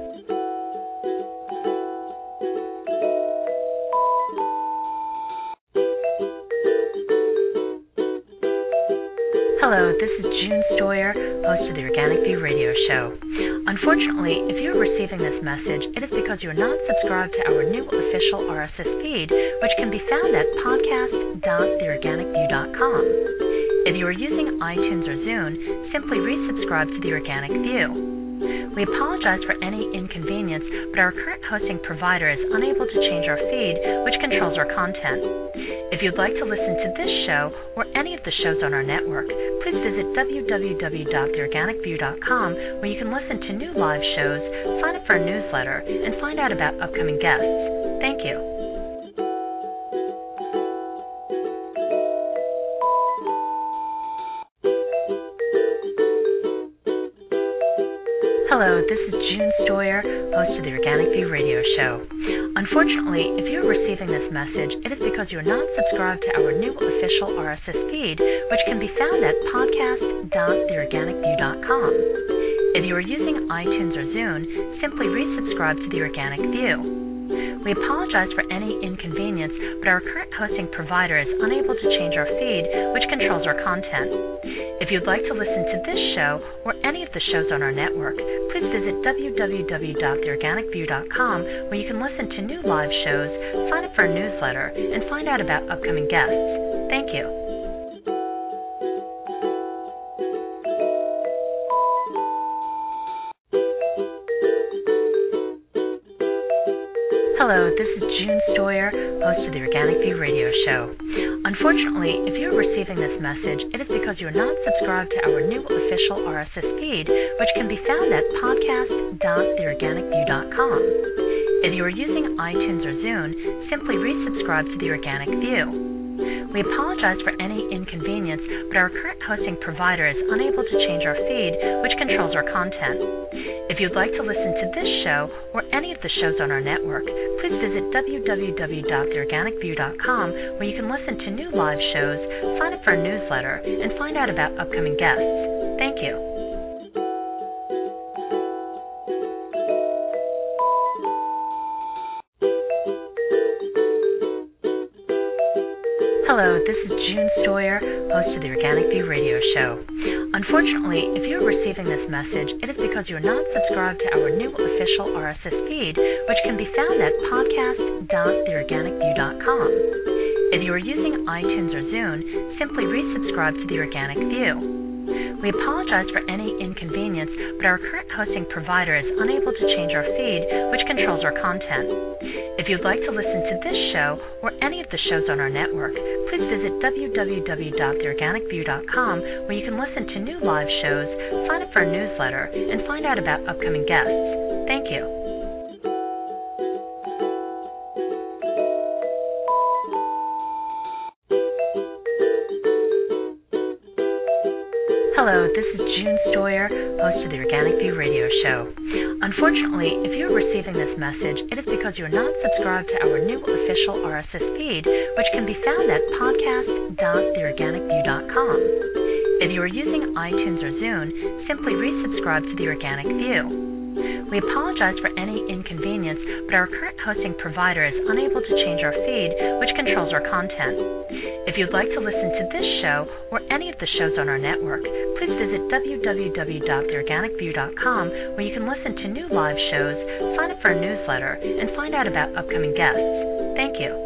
Hello, this is June Stoyer, host of the Organic View radio show. Unfortunately, if you're receiving this message, it is because you're not subscribed to our new official R S S feed, which can be found at podcast dot the organic view dot com. If you are using iTunes or Zune, simply resubscribe to the Organic View. We apologize for any inconvenience, but our current hosting provider is unable to change our feed, which controls our content. If you'd like to listen to this show or any of the shows on our network, please visit w w w dot the organic view dot com, where you can listen to new live shows, sign up for our newsletter, and find out about upcoming guests. Thank you. Hello, this is June Stoyer, host of the Organic View radio show. Unfortunately, if you're receiving this message, it is because you're not subscribed to our new official R S S feed, which can be found at podcast dot the organic view dot com. If you are using iTunes or Zune, simply resubscribe to the Organic View. We apologize for any inconvenience, but our current hosting provider is unable to change our feed, which controls our content. If you'd like to listen to this show or any of the shows on our network, please visit w w w dot the organic view dot com, where you can listen to new live shows, sign up for our newsletter, and find out about upcoming guests. Thank you. Hello, this is June Stoyer, host of the Organic View radio show. Unfortunately, if you're receiving this message, it is because you're not subscribed to our new official R S S feed, which can be found at podcast dot the organic view dot com. If you are using iTunes or Zune, simply resubscribe to the Organic View. We apologize for any inconvenience, but our current hosting provider is unable to change our feed, which controls our content. If you'd like to listen to this show or any of the shows on our network, please visit w w w dot the organic view dot com, where you can listen to new live shows, sign up for our newsletter, and find out about upcoming guests. Thank you. Hello, this is June Stoyer, host of the Organic View radio show. Unfortunately, if you're receiving this message, it is because you're not subscribed to our new official R S S feed, which can be found at podcast dot the organic view dot com. If you are using iTunes or Zune, simply resubscribe to the Organic View. We apologize for any inconvenience, but our current hosting provider is unable to change our feed, which controls our content. If you'd like to listen to this show or any of the shows on our network, please visit w w w dot the organic view dot com, where you can listen to new live shows, sign up for our newsletter, and find out about upcoming guests. Thank you. Hello, this is June Stoyer, host of the Organic View Radio Show. Unfortunately, if you're receiving this message, it is because you're not subscribed to our new official R S S feed, which can be found at podcast dot the organic view dot com. If you are using iTunes or Zune, simply resubscribe to the Organic View. We apologize for any inconvenience, but our current hosting provider is unable to change our feed, which controls our content. If you'd like to listen to this show or any of the shows on our network, please visit w w w dot the organic view dot com, where you can listen to new live shows, sign up for our newsletter, and find out about upcoming guests. Thank you.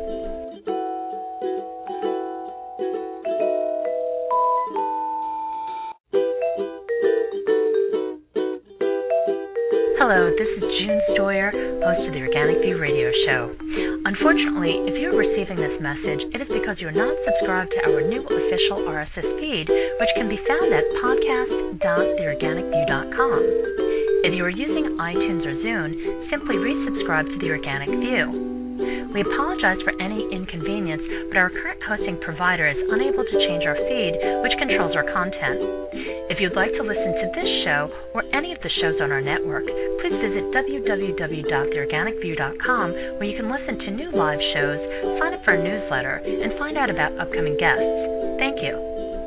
Hello, this is June Stoyer, host of the Organic View Radio Show. Unfortunately, if you're receiving this message, it is because you're not subscribed to our new official R S S feed, which can be found at podcast dot the organic view dot com. If you are using iTunes or Zune, simply resubscribe to the Organic View. We apologize for any inconvenience, but our current hosting provider is unable to change our feed, which controls our content. If you'd like to listen to this show or any of the shows on our network, please visit w w w dot the organic view dot com, where you can listen to new live shows, sign up for our newsletter, and find out about upcoming guests. Thank you.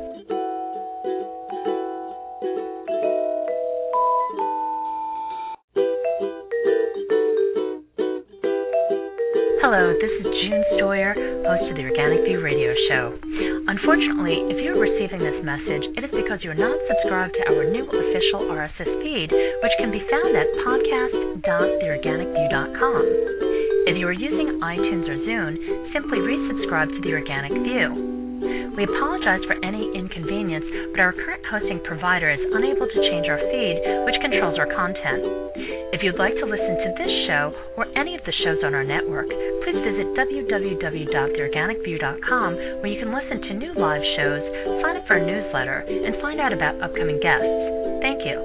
Hello, this is June Stoyer, host of the Organic View Radio Show. Unfortunately, if you're receiving this message, it is because you're not subscribed to our new official R S S feed, which can be found at podcast dot the organic view dot com. If you are using iTunes or Zune, simply resubscribe to the Organic View. We apologize for any inconvenience, but our current hosting provider is unable to change our feed, which controls our content. If you'd like to listen to this show or any of the shows on our network, please visit w w w dot the organic view dot com, where you can listen to new live shows, sign up for our newsletter, and find out about upcoming guests. Thank you.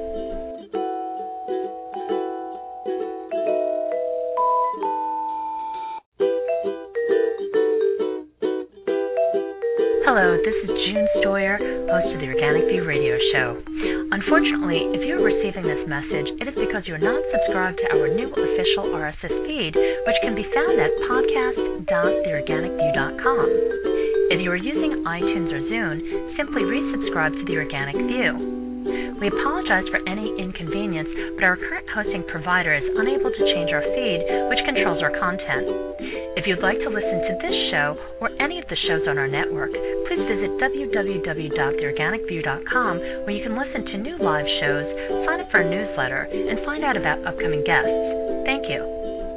Hello, this is June Stoyer, host of the Organic View Radio Show. Unfortunately, if you're receiving this message, it is because you're not subscribed to our new official R S S feed, which can be found at podcast dot the organic view dot com. If you are using iTunes or Zune, simply resubscribe to the Organic View. We apologize for any inconvenience, but our current hosting provider is unable to change our feed, which controls our content. If you'd like to listen to this show or any of the shows on our network, please visit w w w dot the organic view dot com, where you can listen to new live shows, sign up for our newsletter, and find out about upcoming guests. Thank you.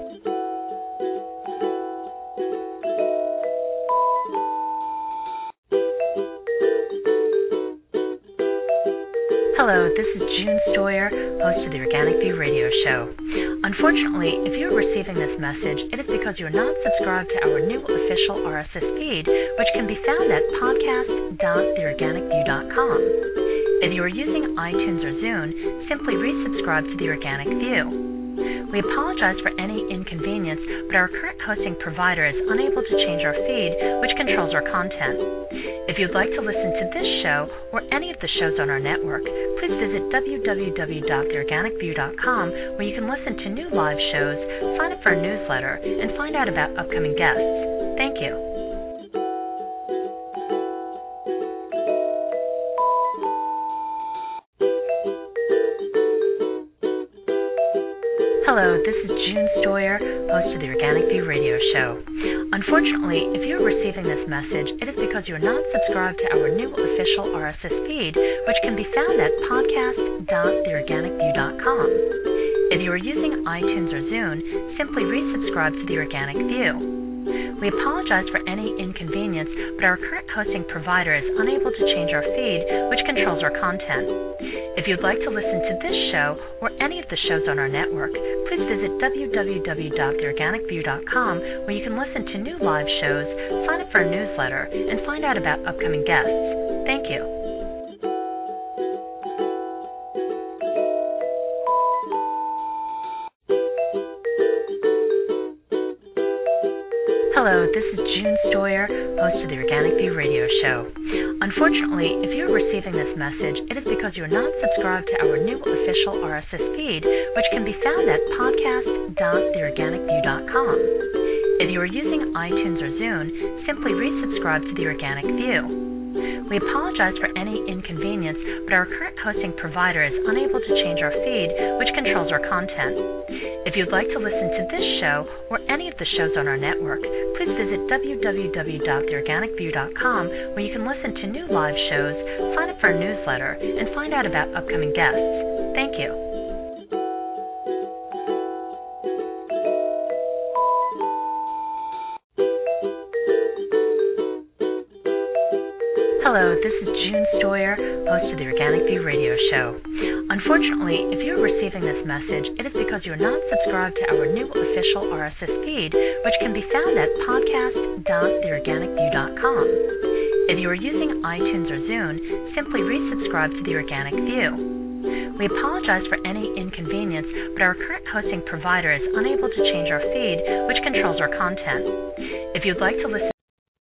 Hello, this is June Stoyer, host of the Organic View Radio Show. Unfortunately, if you're receiving this message, it is because you're not subscribed to our new official R S S feed, which can be found at podcast dot the organic view dot com. If you are using iTunes or Zune, simply resubscribe to the Organic View. We apologize for any inconvenience, but our current hosting provider is unable to change our feed, which controls our content. If you'd like to listen to this show or any of the shows on our network, please visit w w w dot the organic view dot com, where you can listen to new live shows, sign up for our newsletter, and find out about upcoming guests. Thank you. Hello, this is June Stoyer, host of the Organic View Radio Show. Unfortunately, if you're receiving this message, it is because you're not subscribed to our new official R S S feed, which can be found at podcast dot the organic view dot com. If you are using iTunes or Zune, simply resubscribe to the Organic View. We apologize for any inconvenience, but our current hosting provider is unable to change our feed, which controls our content. If you'd like to listen to this show or any of the shows on our network, please visit w w w dot the organic view dot com, where you can listen to new live shows, sign up for our newsletter, and find out about upcoming guests. Thank you. Hello, this is June Stoyer, host of the Organic View Radio Show. Unfortunately, if you're receiving this message, it is because you're not subscribed to our new official R S S feed, which can be found at podcast dot the organic view dot com. If you are using iTunes or Zune, simply resubscribe to the Organic View. We apologize for any inconvenience, but our current hosting provider is unable to change our feed, which controls our content. If you'd like to listen to this show or any of the shows on our network, please visit w w w dot the organic view dot com, where you can listen to new live shows, sign up for our newsletter, and find out about upcoming guests. Thank you. Hello, this is June Stoyer, host of the Organic View Radio Show. Unfortunately, if you're receiving this message, it is because you're not subscribed to our new official R S S feed, which can be found at podcast dot the organic view dot com. If you are using iTunes or Zune, simply resubscribe to the Organic View. We apologize for any inconvenience, but our current hosting provider is unable to change our feed, which controls our content. If you'd like to listen